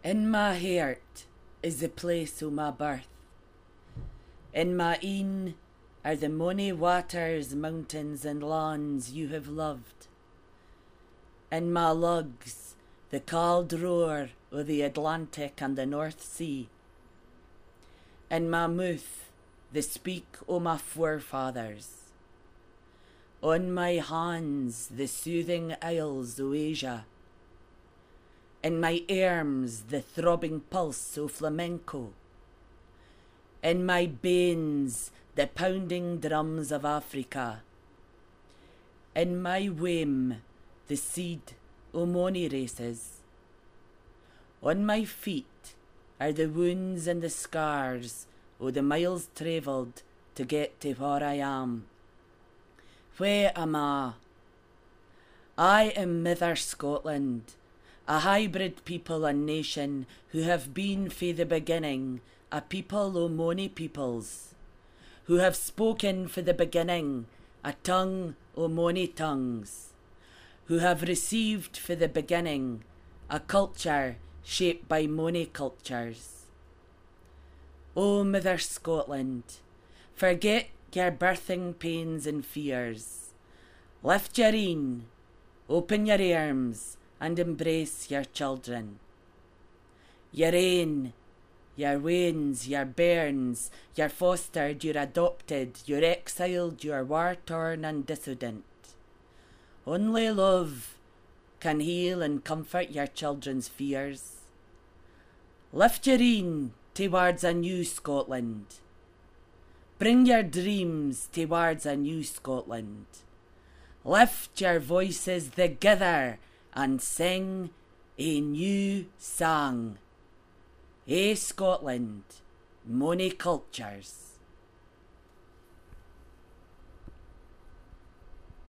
In my heart is the place o' my birth. In my een are the mony waters, mountains and lawns you have loved. In my lugs the cauld roar o' the Atlantic and the North Sea. In my mouth the speak o' my forefathers. On my hands the soothing isles o' Asia. In my arms the throbbing pulse o' flamenco. In my banes the pounding drums of Africa. In my wame the seed o' mony races. On my feet are the wounds and the scars o' the miles travelled to get to where I am. Where am I? I am Mither Scotland, a hybrid people and nation who have been fae the beginning a people o' mony peoples, who have spoken fae the beginning a tongue o' mony tongues, who have received fae the beginning a culture shaped by mony cultures. O Mither Scotland, forget your birthing pains and fears. Lift your een, open your arms, and embrace your children. Your ain, your wains, your bairns, your fostered, your adopted, your exiled, your war-torn and dissident. Only love can heal and comfort your children's fears. Lift your een towards a new Scotland. Bring your dreams towards a new Scotland. Lift your voices together and sing a new song. Scotland, mony cultures.